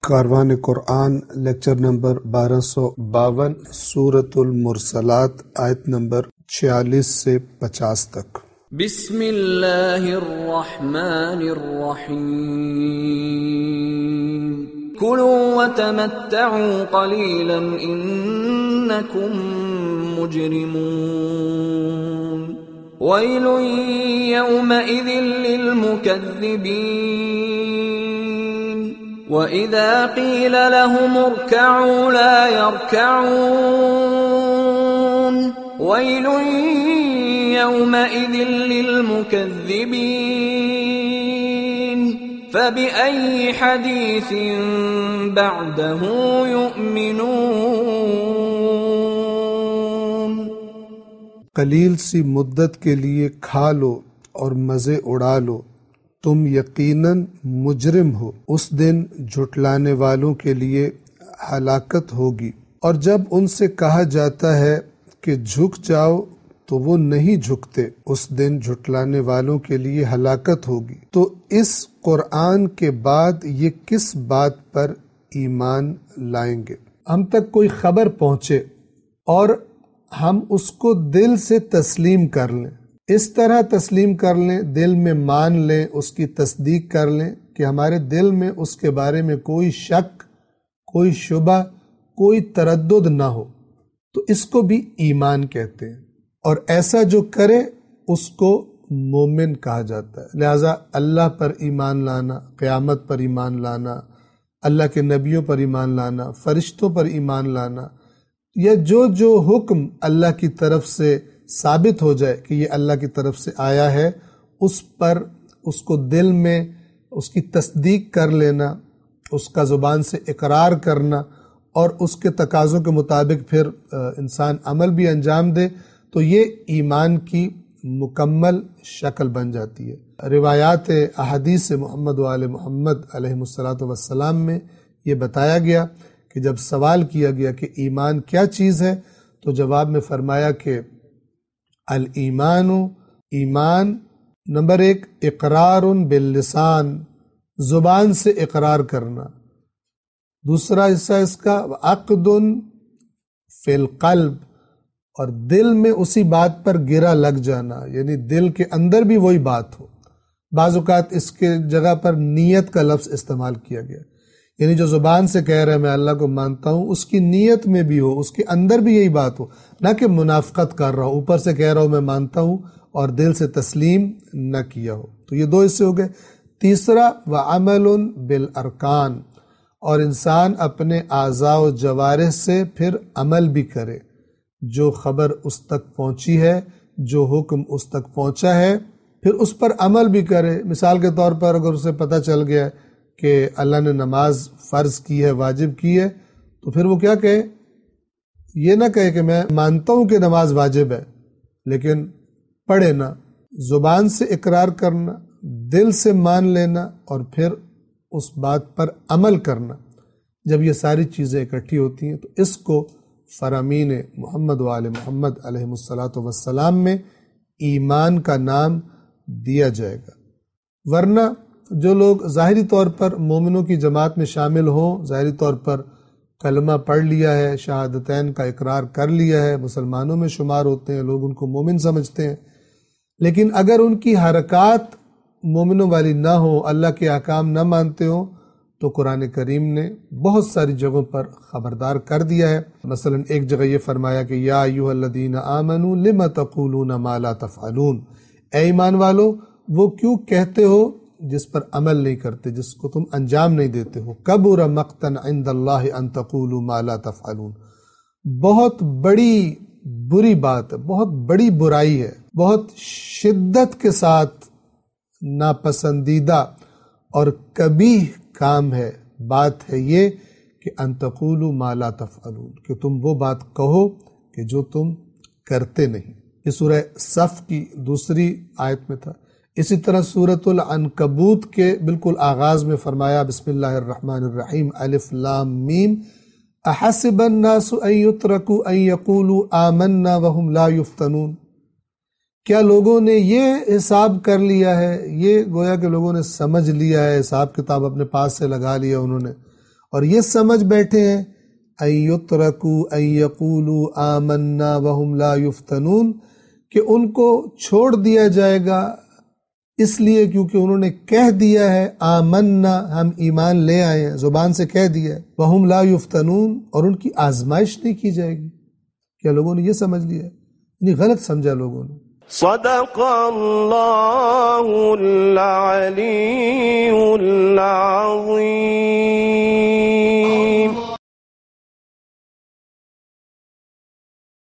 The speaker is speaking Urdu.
کاروان قرآن لیکچر نمبر 1252 سورۃ المرسلات آیت نمبر 46 سے 50 تک۔ بسم اللہ الرحمن الرحیم کلوا وتمتعوا قلیلا انکم مجرمون ویل یومئذ للمکذبین وَإِذَا قِيلَ لَهُمُ ارْكَعُوا لَا يَرْكَعُونَ وَيْلٌ يَوْمَئِذٍ لِّلْمُكَذِّبِينَ فَبِأَيِّ حَدِيثٍ بَعْدَهُ يُؤْمِنُونَ۔ قلیل سی مدت کے لیے کھا لو اور مزے اڑا لو، تم یقیناً مجرم ہو۔ اس دن جھٹلانے والوں کے لیے ہلاکت ہوگی، اور جب ان سے کہا جاتا ہے کہ جھک جاؤ تو وہ نہیں جھکتے، اس دن جھٹلانے والوں کے لیے ہلاکت ہوگی۔ تو اس قرآن کے بعد یہ کس بات پر ایمان لائیں گے؟ ہم تک کوئی خبر پہنچے اور ہم اس کو دل سے تسلیم کر لیں، اس طرح تسلیم کر لیں، دل میں مان لیں، اس کی تصدیق کر لیں کہ ہمارے دل میں اس کے بارے میں کوئی شک، کوئی شبہ، کوئی تردد نہ ہو، تو اس کو بھی ایمان کہتے ہیں۔ اور ایسا جو کرے اس کو مومن کہا جاتا ہے۔ لہٰذا اللہ پر ایمان لانا، قیامت پر ایمان لانا، اللہ کے نبیوں پر ایمان لانا، فرشتوں پر ایمان لانا، یا جو حکم اللہ کی طرف سے ثابت ہو جائے کہ یہ اللہ کی طرف سے آیا ہے، اس پر اس کو دل میں اس کی تصدیق کر لینا، اس کا زبان سے اقرار کرنا، اور اس کے تقاضوں کے مطابق پھر انسان عمل بھی انجام دے، تو یہ ایمان کی مکمل شکل بن جاتی ہے۔ روایات احادیث محمد و آل محمد علیہ الصلاۃ والسلام میں یہ بتایا گیا کہ جب سوال کیا گیا کہ ایمان کیا چیز ہے، تو جواب میں فرمایا کہ الایمان، ایمان نمبر 1 اقرار باللسان، زبان سے اقرار کرنا، دوسرا حصہ اس کا عقد فی القلب، اور دل میں اسی بات پر گرا لگ جانا، یعنی دل کے اندر بھی وہی بات ہو۔ بعض اوقات اس کے جگہ پر نیت کا لفظ استعمال کیا گیا، یعنی جو زبان سے کہہ رہا ہے میں اللہ کو مانتا ہوں، اس کی نیت میں بھی ہو، اس کے اندر بھی یہی بات ہو، نہ کہ منافقت کر رہا ہو، اوپر سے کہہ رہا ہوں میں مانتا ہوں اور دل سے تسلیم نہ کیا ہو۔ تو یہ 2 حصے ہو گئے۔ تیسرا وعمل بالارکان، اور انسان اپنے اعضاء و جوارح سے پھر عمل بھی کرے، جو خبر اس تک پہنچی ہے، جو حکم اس تک پہنچا ہے، پھر اس پر عمل بھی کرے۔ مثال کے طور پر اگر اسے پتہ چل گیا کہ اللہ نے نماز فرض کی ہے، واجب کی ہے، تو پھر وہ کیا کہے؟ یہ نہ کہے کہ میں مانتا ہوں کہ نماز واجب ہے لیکن پڑھے نہ، زبان سے اقرار کرنا، دل سے مان لینا، اور پھر اس بات پر عمل کرنا۔ جب یہ ساری چیزیں اکٹھی ہوتی ہیں تو اس کو فرامین محمد و آل محمد علیہ الصلاۃ والسلام میں ایمان کا نام دیا جائے گا۔ ورنہ جو لوگ ظاہری طور پر مومنوں کی جماعت میں شامل ہوں، ظاہری طور پر کلمہ پڑھ لیا ہے، شہادتین کا اقرار کر لیا ہے، مسلمانوں میں شمار ہوتے ہیں، لوگ ان کو مومن سمجھتے ہیں، لیکن اگر ان کی حرکات مومنوں والی نہ ہوں، اللہ کے احکام نہ مانتے ہوں، تو قرآن کریم نے بہت ساری جگہوں پر خبردار کر دیا ہے۔ مثلا ایک جگہ یہ فرمایا کہ یا ایھا الذین آمنوا لم تقولون ما لا تفعلون، اے ایمان والو وہ کیوں کہتے ہو جس پر عمل نہیں کرتے، جس کو تم انجام نہیں دیتے ہو۔ کبر مقتا عند اللہ ان تقولوا ما لا تفعلون، بہت بڑی بری بات ہے، بہت بڑی برائی ہے، بہت شدت کے ساتھ ناپسندیدہ اور کبیح کام ہے، بات ہے یہ کہ ان تقولوا ما لا تفعلون، کہ تم وہ بات کہو کہ جو تم کرتے نہیں۔ یہ سورہ صف کی 2 آیت میں تھا۔ اسی طرح سورۃ العنکبوت کے بالکل آغاز میں فرمایا بسم اللہ الرحمن الرحیم الف لام میم احسب الناس ان یترکوا ان یقولوا آمنا وهم لا یفتنون، کیا لوگوں نے یہ حساب کر لیا ہے، یہ گویا کہ لوگوں نے سمجھ لیا ہے، حساب کتاب اپنے پاس سے لگا لیا انہوں نے، اور یہ سمجھ بیٹھے ہیں ان یترکوا ان یقولوا آمنا وہم لا یفتنون، کہ ان کو چھوڑ دیا جائے گا اس لیے کیونکہ انہوں نے کہہ دیا ہے آمنا، ہم ایمان لے آئے ہیں، زبان سے کہہ دیا ہے، وہم لا یفتنون، اور ان کی آزمائش نہیں کی جائے گی۔ کیا لوگوں نے یہ سمجھ لیا ہے؟ نہیں، غلط سمجھا لوگوں نے۔ صدق اللہ العلی العظیم۔